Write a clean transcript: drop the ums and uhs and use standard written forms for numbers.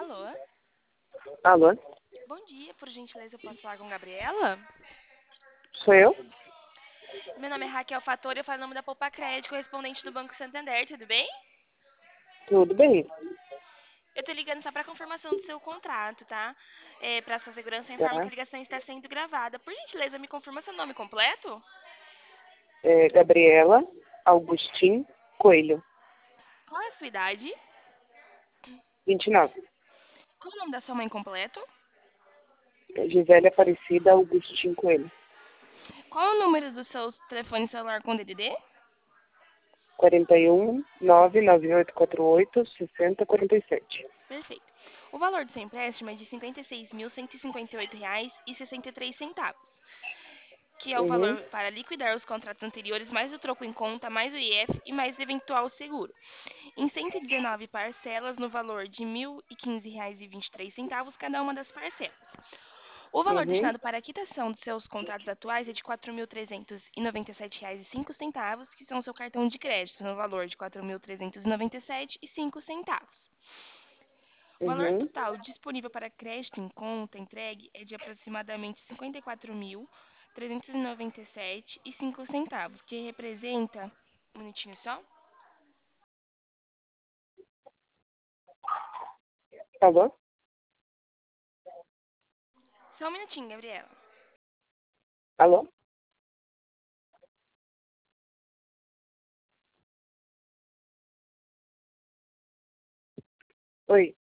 Alô? Alô? Bom dia, por gentileza, eu posso falar com Gabriela? Sou eu? Meu nome é Raquel Fatori, eu falo em nome da Poupa Crédito, correspondente do Banco Santander, tudo bem? Tudo bem? Eu tô ligando só para confirmação do seu contrato, tá? Para sua segurança, eu informo que Tá. a ligação está sendo gravada. Por gentileza, me confirma seu nome completo? Gabriela Augustin Coelho, Qual é a sua idade? 29. Qual é o nome da sua mãe completo? Gisele Aparecida Augustin Coelho, Qual é o número do seu telefone celular com DDD? 41 99848 6047. Perfeito. O valor do seu empréstimo é de R$ 56.158,63, que é o Uhum, valor para liquidar os contratos anteriores, mais o troco em conta, mais o IF e mais eventual seguro. Em 119 parcelas, no valor de R$ 1.015,23, cada uma das parcelas. O valor uhum, destinado para a quitação dos seus contratos atuais é de R$ 4.397,05, que são o seu cartão de crédito, no valor de R$ 4.397,05. O valor uhum, total disponível para crédito em conta entregue é de aproximadamente R$ 54.397,05, que representa. Um minutinho só. Alô? Só um minutinho, Gabriela. Alô? Oi.